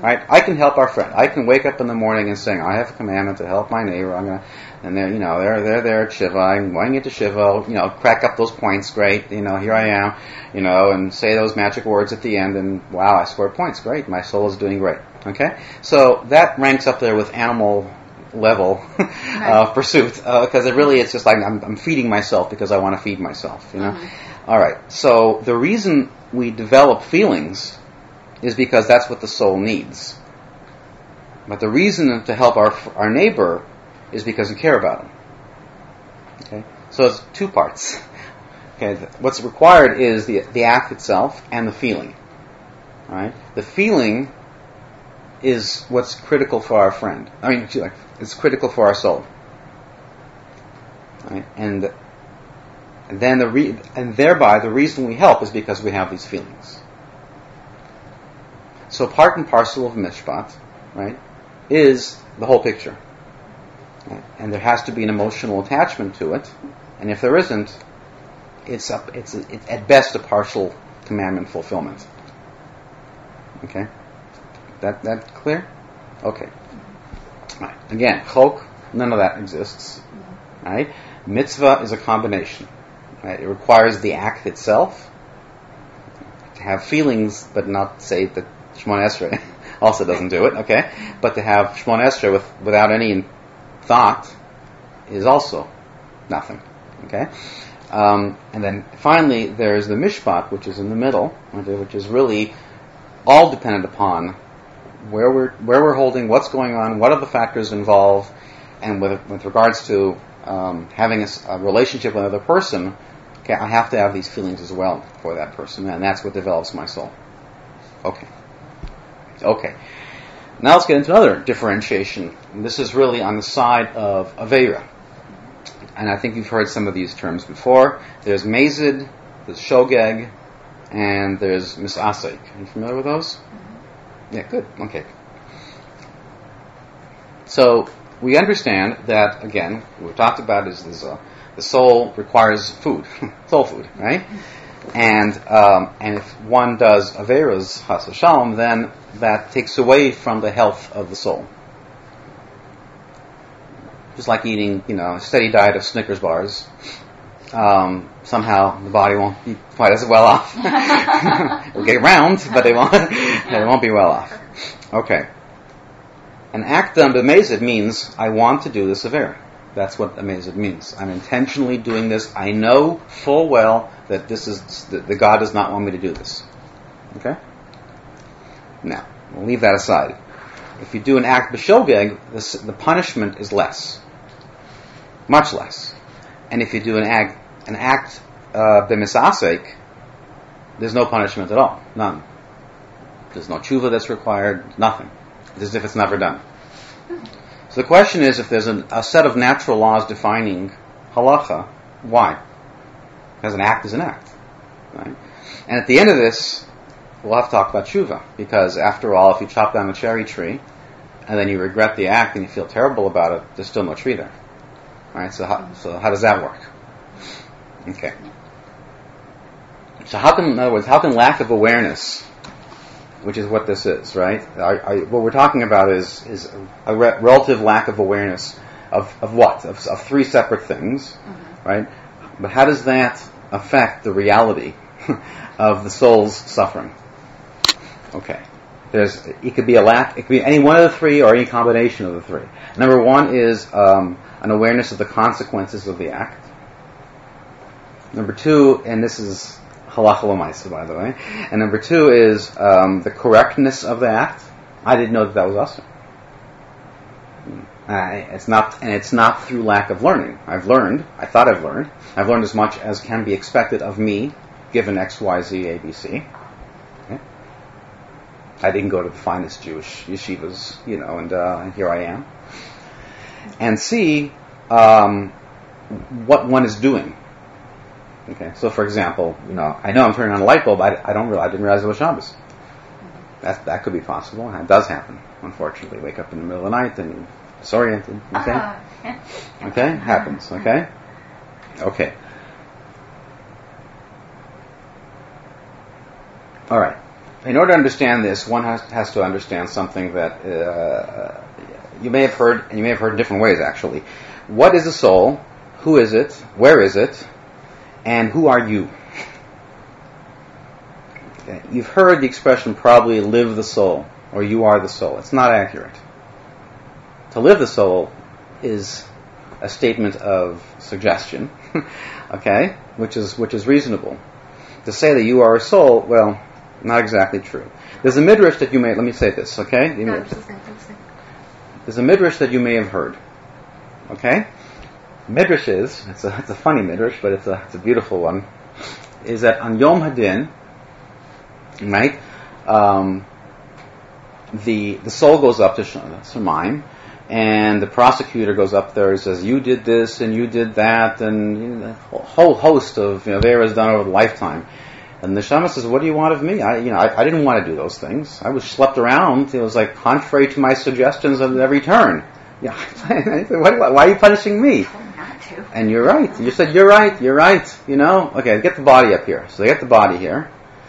Right? I can help our friend. I can wake up in the morning and sing, I have a commandment to help my neighbor. I'm gonna, and they're, you know, they're, they're there at Shiva. I'm going into Shiva, you know, crack up those points. Great. You know, here I am, you know, and say those magic words at the end and wow, I scored points. Great. My soul is doing great. Okay? So that ranks up there with animal level uh, pursuit, because uh, it really, it's just like I'm, I'm feeding myself because I want to feed myself, you know? Mm-hmm. All right. So the reason we develop feelings is because that's what the soul needs. But the reason to help our our neighbor is because we care about him. Okay, so it's two parts. Okay, what's required is the the act itself and the feeling. All right, the feeling is what's critical for our friend. I mean, it's critical for our soul. All right, and and then the re- and thereby the reason we help is because we have these feelings. So part and parcel of mishpat, right, is the whole picture. Right? And there has to be an emotional attachment to it. And if there isn't, it's up, it's, a, it's at best a partial commandment fulfillment. Okay? That that clear? Okay. Right. Again, chok, none of that exists. Right? Mitzvah is a combination. Right? It requires the act itself to have feelings, but not say that Shemona Esrei also doesn't do it, okay? But to have Shemona Esrei with, without any thought is also nothing, okay? Um, and then finally, there's the mishpat, which is in the middle, okay, which is really all dependent upon where we're where we're holding, what's going on, what are the factors involved, and with with regards to um, having a, a relationship with another person, okay, I have to have these feelings as well for that person, and that's what develops my soul. Okay. Okay. Now let's get into another differentiation. And this is really on the side of Aveira. And I think you've heard some of these terms before. There's Mazid, there's Shogeg, and there's Misasek. Are you familiar with those? Mm-hmm. Yeah, good. Okay. So we understand that, again, what we talked about is, is uh, the soul requires food, soul food, right? And um, and if one does Aveira's Chas v'Shalom, then that takes away from the health of the soul. Just like eating, you know, a steady diet of Snickers bars, um, somehow the body won't be quite as well off. It'll get round, but they won't. They won't be well off. Okay. An act done b'mezid means I want to do this Aveira. That's what amazed means. I'm intentionally doing this. I know full well that this is that the God does not want me to do this. Okay? Now, we'll leave that aside. If you do an act b'shogeg, the, the punishment is less, much less. And if you do an act an act uh, b'misasek, there's no punishment at all, none. There's no tshuva that's required, nothing. It's as if it's never done. So the question is, if there's a, a set of natural laws defining halacha, why? Because an act is an act, right? And at the end of this, we'll have to talk about tshuva, because after all, if you chop down a cherry tree and then you regret the act and you feel terrible about it, there's still no tree there, right? So how, so how does that work? Okay. So how can, in other words, how can lack of awareness, which is what this is, right? I, I, what we're talking about is is a re- relative lack of awareness of, of what? Of, of three separate things, mm-hmm. right? But how does that affect the reality of the soul's suffering? Okay. There's, it could be a lack, it could be any one of the three or any combination of the three. Number one is um, an awareness of the consequences of the act. Number two, and this is halacha l'maisa, by the way. And number two is um, the correctness of the act. I didn't know that that was awesome. Uh, it's not, and it's not through lack of learning. I've learned. I thought I've learned. I've learned as much as can be expected of me, given X, Y, Z, A, B, C. Okay? I didn't go to the finest Jewish yeshivas, you know, and uh, here I am. And C, um, what one is doing. Okay, so for example, you know, I know I'm turning on a light bulb. I, I don't realize, I didn't realize it was Shabbos. That that could be possible, and it does happen. Unfortunately, wake up in the middle of the night and you're disoriented. Okay, uh, okay, happens. Okay, okay. All right. in order to understand this, one has, has to understand something that uh, you may have heard, and you may have heard in different ways, actually. What is the soul? Who is it? Where is it? And who are you? Okay. You've heard the expression probably live the soul, or you are the soul. It's not accurate. To live the soul is a statement of suggestion, okay, which is which is reasonable. To say that you are a soul, well, not exactly true. There's a midrash that you may, let me say this, okay? No, I'm listening, I'm listening. There's a midrash that you may have heard, okay? Midrash is, it's a, it's a funny midrash, but it's a, it's a beautiful one, is that on Yom Hadin, right, um, the the soul goes up to Shemaim, and the prosecutor goes up there and says, you did this and you did that, and you know, a whole host of, you know, errors done over the lifetime. And the Neshama says, what do you want of me? I, you know, I, I didn't want to do those things. I was schlepped around. It was like contrary to my suggestions at every turn. Yeah, why, why are you punishing me? Not to. And you're right. You said, you're right, you're right. You know, okay, get the body up here. So they get the body here.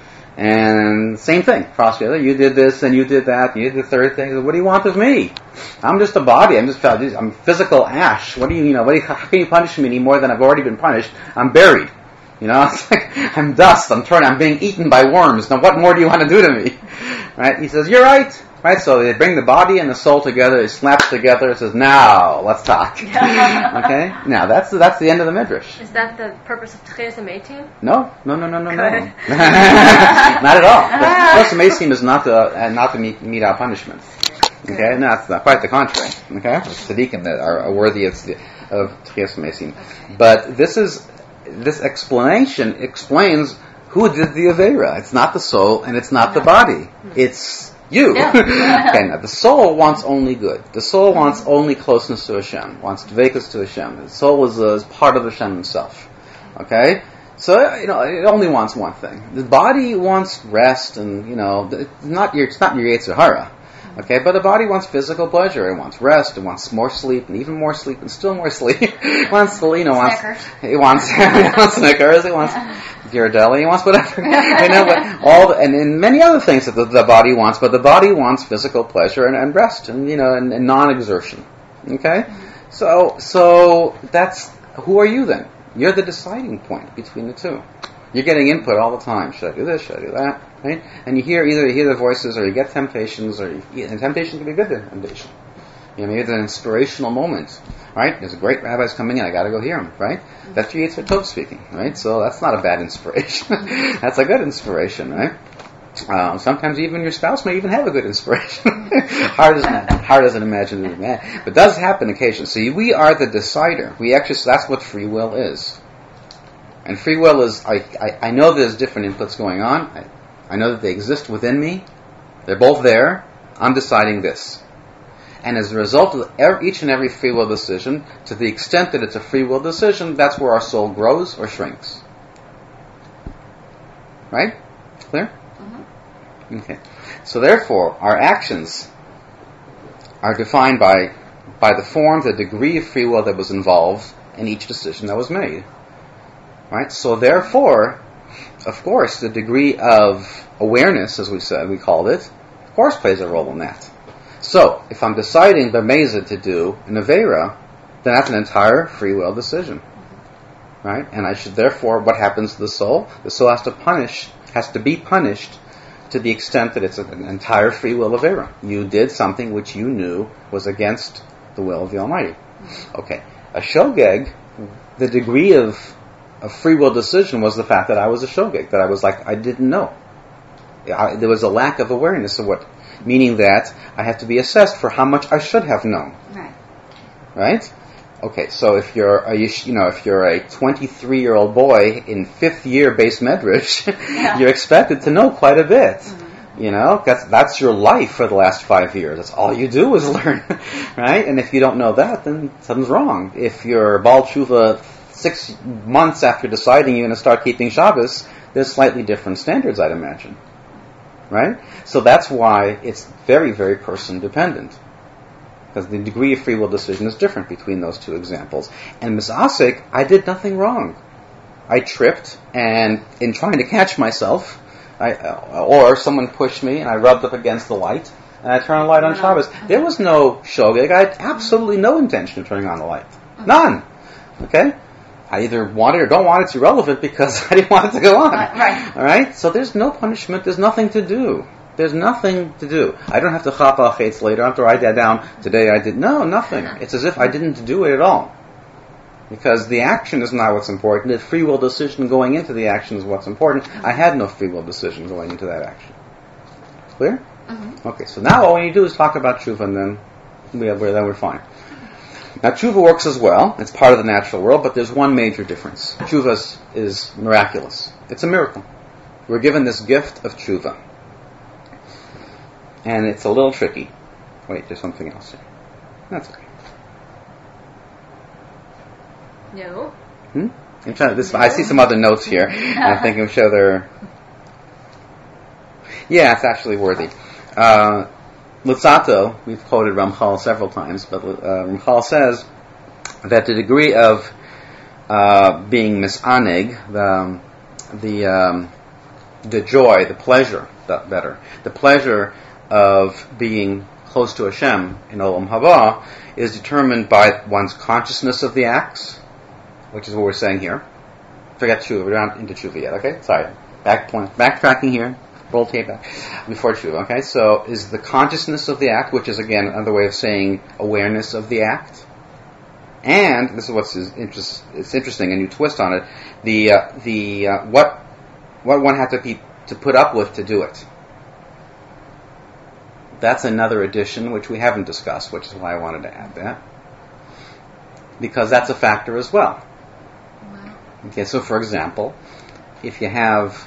And same thing, prosecutor, you did this and you did that, and you did the third thing. What do you want of me? I'm just a body. I'm just I'm physical ash. What do you, you know? What do you, how can you punish me any more than I've already been punished? I'm buried. You know, it's like I'm dust. I'm turning. I'm being eaten by worms. Now, what more do you want to do to me? Right? He says, you're right. Right? So they bring the body and the soul together. They slap together. It says, now let's talk. Okay? Now that's the, that's the end of the midrash. Is that the purpose of Tchias HaMeitim? No, no, no, no, no, no. Not at all. Tchias HaMeitim is not the uh, not the midah punishment. Okay, no, it's not, quite the contrary. Okay, tzaddikim that are, are worthy of of Tchias HaMeitim. But this is this explanation explains who did the aveira. It's not the soul and it's not the body. It's you. Yeah. Okay, now the soul wants only good. The soul wants only closeness to Hashem, wants dvekus to Hashem. The soul is, uh, is part of Hashem himself. Okay? So, you know, it only wants one thing. The body wants rest and, you know, it's not your, it's not your Yetzer Hara. Okay, but the body wants physical pleasure. It wants rest. It wants more sleep, and even more sleep, and still more sleep. It wants, you know, wants Snickers. it wants it wants Snickers. It wants Ghirardelli. It wants whatever. You know, but all the, and, and many other things that the, the body wants. But the body wants physical pleasure and, and rest, and you know, and, and non-exertion. Okay, so so that's who are you then? You're the deciding point between the two. You're getting input all the time. Should I do this? Should I do that? Right? And you hear either you hear the voices, or you get temptations, or you, and temptation can be a good temptation. You know, maybe it's an inspirational moment, right? There's a great rabbi's coming in. I got to go hear him, right? That's your Yitzhak Tov speaking, right? So that's not a bad inspiration. That's a good inspiration, right? Um, sometimes even your spouse may even have a good inspiration. hard as hard as an imagine, but it does happen occasionally. See, we are the decider. We actually that's what free will is. And free will is, I, I, I know there's different inputs going on. I, I know that they exist within me. They're both there. I'm deciding this. And as a result of every, each and every free will decision, to the extent that it's a free will decision, that's where our soul grows or shrinks. Right? Clear? Mm-hmm. Okay. So therefore, our actions are defined by, by the form, the degree of free will that was involved in each decision that was made. Right? So therefore, of course, the degree of awareness, as we said, we called it, of course plays a role in that. So, if I'm deciding B'mezid to do an Aveira, then that's an entire free will decision. Right? And I should therefore, what happens to the soul? The soul has to punish, has to be punished to the extent that it's an entire free will Aveira. You did something which you knew was against the will of the Almighty. Okay. A shogeg, the degree of a free will decision was the fact that I was a shogeg, that I was like, I didn't know. I, there was a lack of awareness of what, meaning that I have to be assessed for how much I should have known. Right. Right? Okay, so if you're a, you know, if you're a twenty-three-year-old boy in fifth year base medrash, yeah. You're expected to know quite a bit. Mm-hmm. You know, that's that's your life for the last five years. That's all you do is learn, right? And if you don't know that, then something's wrong. If you're Baal Tshuva six months after deciding you're going to start keeping Shabbos, there's slightly different standards, I'd imagine. Right? So that's why it's very, very person-dependent. Because the degree of free will decision is different between those two examples. And Misasik, I did nothing wrong. I tripped, and in trying to catch myself, I, uh, or someone pushed me and I rubbed up against the light and I turned the light on Shabbos. There was no shogeg. I had absolutely no intention of turning on the light. None. Okay? I either want it or don't want it. It's irrelevant because I didn't want it to go on. Right. All right? So there's no punishment. There's nothing to do. There's nothing to do. I don't have to chap al chetz later. I have to write that down. Today I did. No, nothing. It's as if I didn't do it at all. Because the action is not what's important. The free will decision going into the action is what's important. I had no free will decision going into that action. Clear? Mm-hmm. Okay, so now all we need to do is talk about tshuva, and then, we have, then we're fine. Now tshuva works as well. It's part of the natural world, but there's one major difference. Tshuva is, is miraculous. It's a miracle. We're given this gift of tshuva. And it's a little tricky. Wait, there's something else here. That's okay. No. Hmm? I'm trying to, this, I see some other notes here. And I'm thinking I'm sure they're... Yeah, it's actually worthy. Uh, Lutzato, we've quoted Ramchal several times, but uh, Ramchal says that the degree of uh, being misaneg, the the um, the joy, the pleasure, the, better, the pleasure of being close to Hashem in Olam Haba is determined by one's consciousness of the acts, which is what we're saying here. Forget tshuva, we're not into tshuva yet, okay? Sorry. Back point, backtracking here. Roll tape back. Before tshuva, okay? So, is the consciousness of the act, which is again another way of saying awareness of the act. And, this is what's interest, it's interesting, and you twist on it, the, uh, the, uh, what, what one had to be, to put up with to do it. That's another addition which we haven't discussed, which is why I wanted to add that. Because that's a factor as well. Wow. Okay, so for example, if you have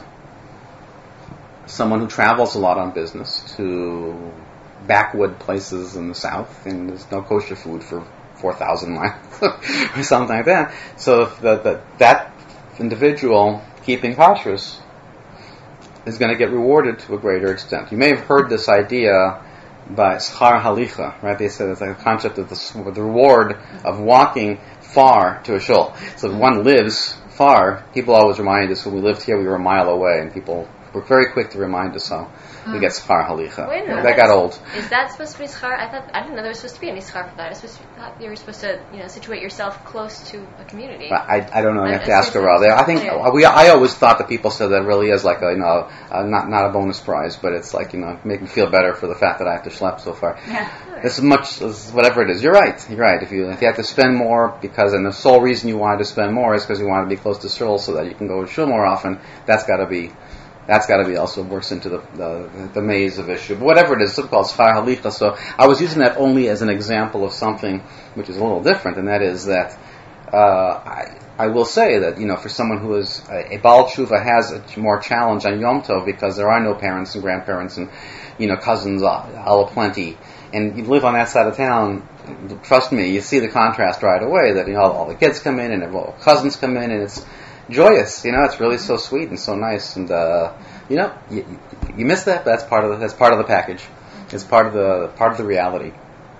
someone who travels a lot on business to backwood places in the south, and there's no kosher food for four thousand miles or something like that, so if the, the, that individual keeping kashrus is going to get rewarded to a greater extent. You may have heard this idea by schar halicha, right? They said it's like a concept of the, the reward of walking far to a shul. So if one lives far, people always remind us when we lived here we were a mile away, and people were very quick to remind us so. We get schar halicha. Wait a minute. That got old. Is that supposed to be schar? I thought I didn't know there was supposed to be any schar for that. I was supposed to, thought you were supposed to, you know, situate yourself close to a community. But I, I don't know. You have to I- ask her out there. I think Yeah. we. I always thought that people said that really is like a, you know, uh, not not a bonus prize, but it's like, you know, make me feel better for the fact that I have to schlep so far. Yeah. As much as whatever it is. You're right. You're right. If you if you have to spend more because, and the sole reason you wanted to spend more is because you want to be close to shul so that you can go to shul more often. That's got to be. That's got to be also works into the, the the maze of issue. But whatever it is, it's called schar halicha. So I was using that only as an example of something which is a little different, and that is that uh, I I will say that, you know, for someone who is a, a Baal Tshuva has a more challenge on Yom Tov because there are no parents and grandparents and, you know, cousins all aplenty, and you live on that side of town. Trust me, you see the contrast right away. That, you know, all, all the kids come in and all the cousins come in, and it's joyous, you know. It's really so sweet and so nice, and uh, you know, you, you miss that. But that's part of the, that's part of the package. It's part of the part of the reality.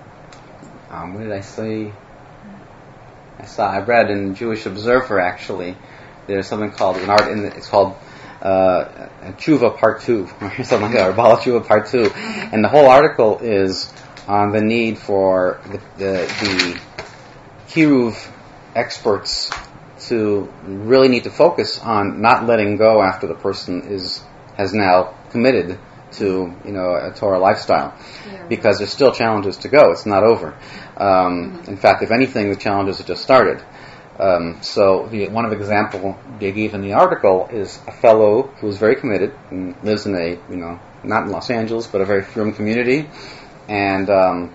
Um, what did I say? I saw. I read in Jewish Observer actually. There's something called an art in the, it's called uh, Tshuva Part Two or something like that, or Baal Tshuva Part Two, and the whole article is on the need for the the, the Kiruv experts to really need to focus on not letting go after the person is has now committed to, you know, a Torah lifestyle, Yeah. because there's still challenges to go. It's not over. Um, in fact, if anything, the challenges have just started. Um, so the, one of the example they gave in the article is a fellow who is very committed and lives in a, you know, not in Los Angeles, but a very frum community, and um,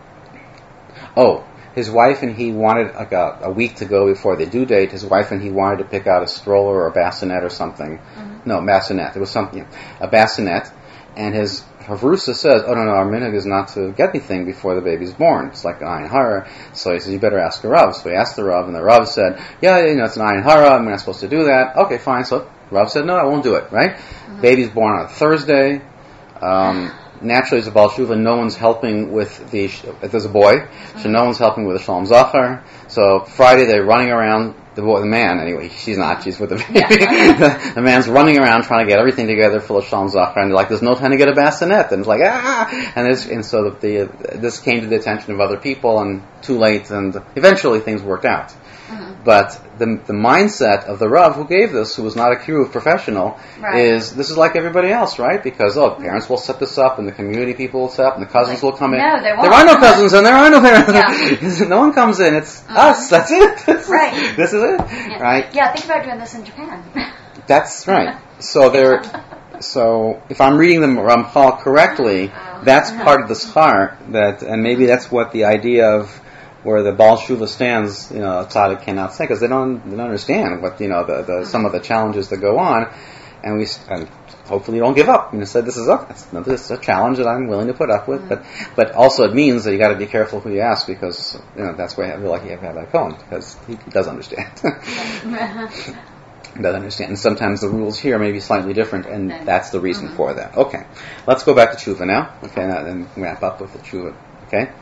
oh. His wife and he wanted, like a, a week to go before the due date, his wife and he wanted to pick out a stroller or a bassinet or something. Mm-hmm. No, bassinet. It was something, a bassinet. And his Havrusa says, oh no, no, our minhag is not to get anything before the baby's born. It's like an ayin hara. So he says, you better ask a Rav. So he asked the Rav, and the Rav said, yeah, you know, it's an ayin hara, I'm not supposed to do that. Okay, fine. So Rav said, no, I won't do it, right? Mm-hmm. Baby's born on a Thursday. Um, naturally as a Baal Tshuva, no one's helping with the, if there's a boy, so no one's helping with the Shalom Zachar. So Friday they're running around, the boy, the man anyway, she's not, she's with the baby. the, the man's running around trying to get everything together full of Shalom Zachar, and they're like, there's no time to get a bassinet, and it's like, ah! And, it's, and so the, the, this came to the attention of other people, and too late, and eventually things worked out. Mm-hmm. But the the mindset of the Rav who gave this, who was not a kiruv professional, right. is this is like everybody else, right? Because, oh, parents will set this up, and the community people will set up, and the cousins will come in. No, they won't. There are no cousins, and there are no parents. Yeah. No one comes in. It's mm-hmm. us. That's it. Right. This is it. Yeah. Right? Yeah, think about doing this in Japan. That's right. So there. So if I'm reading the Ramchal correctly, oh. that's part of the schar, that, and maybe that's what the idea of where the Baal Tshuva stands, you know, a tzaddik cannot say, because they don't, they don't understand what, you know, the, the some of the challenges that go on, and we and hopefully you don't give up. You said this is up. That's, this is a challenge that I'm willing to put up with, but but also it means that you got to be careful who you ask, because you know that's why I feel like you have to have that Cohen, because he does understand. He does understand, and sometimes the rules here may be slightly different, and that's the reason mm-hmm. for that. Okay, let's go back to tshuva now. Okay, and wrap up with the tshuva. Okay.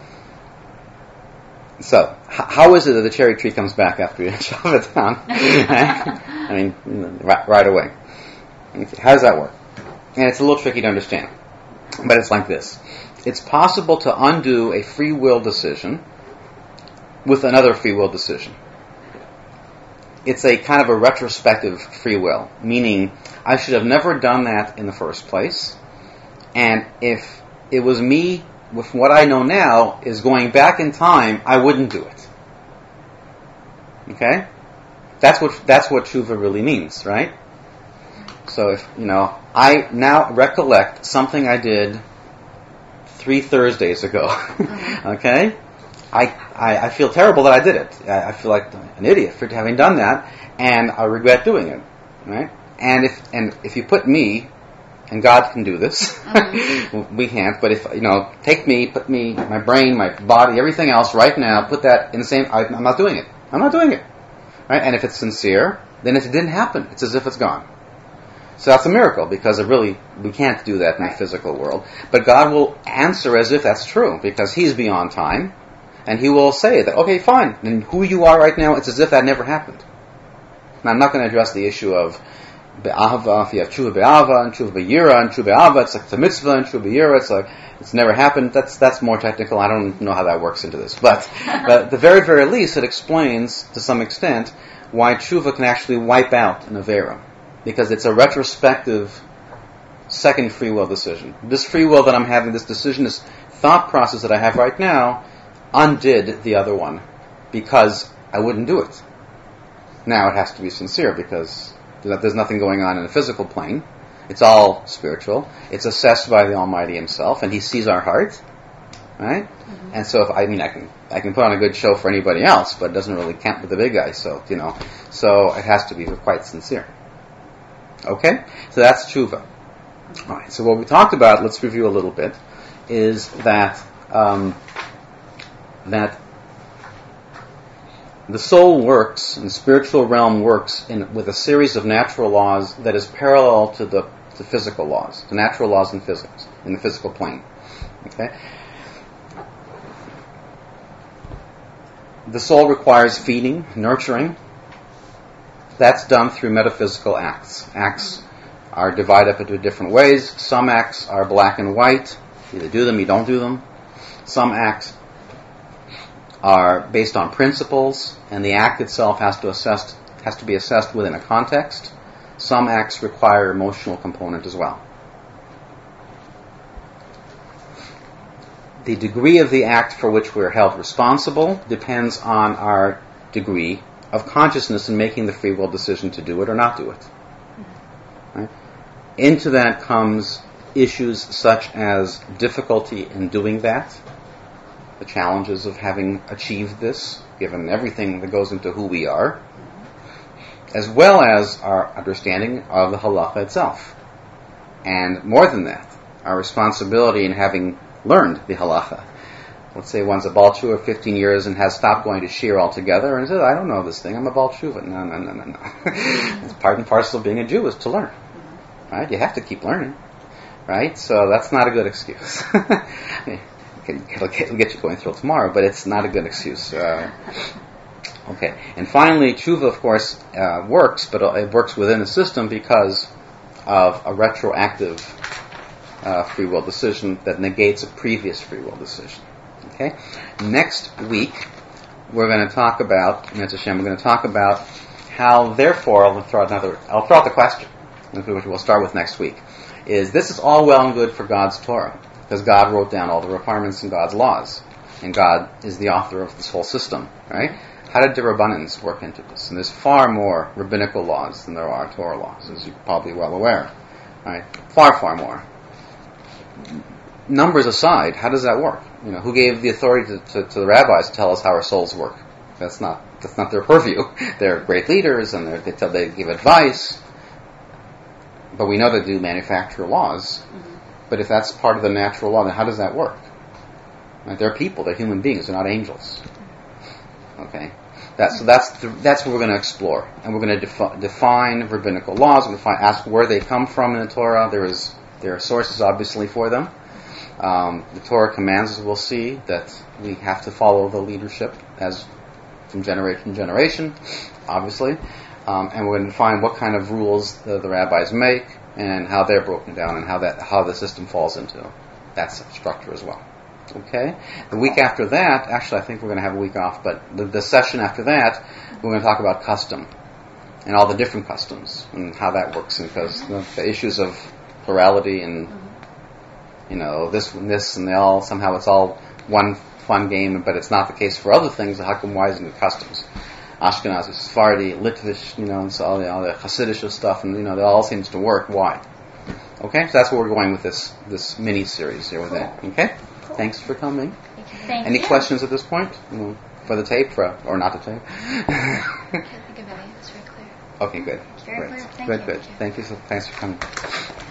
So, h- how is it that the cherry tree comes back after you chop it down? I mean, right, right away. How does that work? And it's a little tricky to understand. But it's like this. It's possible to undo a free will decision with another free will decision. It's a kind of a retrospective free will, meaning I should have never done that in the first place. And if it was me, with what I know now, is going back in time, I wouldn't do it. Okay? That's what that's what tshuva really means, right? So if, you know, I now recollect something I did three Thursdays ago. Okay? I, I I feel terrible that I did it. I, I feel like an idiot for having done that, and I regret doing it. Right? And if and if you put me, and God can do this. Mm-hmm. We can't, but if, you know, take me, put me, my brain, my body, everything else right now, put that in the same, I, I'm not doing it. I'm not doing it. Right? And if it's sincere, then if it didn't happen, it's as if it's gone. So that's a miracle, because it really, we can't do that in the physical world. But God will answer as if that's true, because He's beyond time, and He will say that, okay, fine, and who you are right now, it's as if that never happened. Now, I'm not going to address the issue of Be'ahava, if you have tshuva be'ahava and tshuva be'yira, and tshuva be'ahava, it's like it's a mitzvah, and tshuva be'yira, it's like it's never happened. That's that's more technical. I don't know how that works into this, but but at the very very least, it explains to some extent why tshuva can actually wipe out an avera, because it's a retrospective second free will decision. This free will that I'm having, this decision, this thought process that I have right now, undid the other one because I wouldn't do it. Now it has to be sincere, because there's nothing going on in the physical plane. It's all spiritual. It's assessed by the Almighty Himself, and He sees our heart, right? Mm-hmm. And so, if I mean, I can I can put on a good show for anybody else, but it doesn't really count with the big guy. So you know, so it has to be quite sincere. Okay, so that's tshuva. All right. So what we talked about, let's review a little bit, is that um, that. The soul works, and the spiritual realm works in, with a series of natural laws that is parallel to the, the physical laws, the natural laws in physics, in the physical plane. Okay? The soul requires feeding, nurturing. That's done through metaphysical acts. Acts are divided up into different ways. Some acts are black and white. You either do them, you don't do them. Some acts are based on principles, and the act itself has to assess has to be assessed within a context. Some acts require emotional component as well. The degree of the act for which we're held responsible depends on our degree of consciousness in making the free will decision to do it or not do it. Right? Into that comes issues such as difficulty in doing that, the challenges of having achieved this, given everything that goes into who we are, as well as our understanding of the halacha itself. And more than that, our responsibility in having learned the halacha. Let's say one's a Baal Tshuva fifteen years and has stopped going to shir altogether and says, I don't know this thing, I'm a Baal Tshuva. No, no, no, no, no. It's part and parcel of being a Jew is to learn. Right? You have to keep learning. right? So that's not a good excuse. It'll get you going through tomorrow, but it's not a good excuse. Uh, okay, and finally, tshuva, of course, uh, works, but it works within a system because of a retroactive uh, free will decision that negates a previous free will decision. Okay, next week we're going to talk about, Mitzvah Hashem, we're going to talk about how, therefore, I'll throw out another, I'll throw out the question, which we'll start with next week, is this is all well and good for God's Torah, because God wrote down all the requirements in God's laws, and God is the author of this whole system, right? How did the Rabbanans work into this? And there's far more rabbinical laws than there are Torah laws, as you're probably well aware, right? Far, far more. Numbers aside, how does that work? You know, who gave the authority to, to, to the rabbis to tell us how our souls work? That's not that's not their purview. They're great leaders, and they tell, they give advice, but we know they do manufacture laws. Mm-hmm. But if that's part of the natural law, then how does that work? Right? They're people; they're human beings; they're not angels. Okay, that's so that's the, that's what we're going to explore, and we're going to defi- define rabbinical laws. We're going to ask where they come from in the Torah. There is there are sources, obviously, for them. Um, the Torah commands, as we'll see, that we have to follow the leadership as from generation to generation, obviously, um, and we're going to define what kind of rules the, the rabbis make and how they're broken down and how that how the system falls into that structure as well. Okay. The week after that, actually, I think we're going to have a week off, but the, the session after that, we're going to talk about custom and all the different customs and how that works, because the, the issues of plurality and you know, this and this, and they all, somehow it's all one fun game, but it's not the case for other things. How come, why isn't it customs? Ashkenazi, Sephardi, Litvish, you know, and so all the, all the Hasidic stuff, and, you know, that all seems to work. Why? Okay, so that's where we're going with this, this mini-series here with it. Okay? Cool. Thanks for coming. Thank Any you. questions at this point? You know, for the tape, for, or not the tape? I can't think of any. It's very clear. Okay, good. Very Great. clear. Thank good, you. good. Thank you. So, thanks for coming.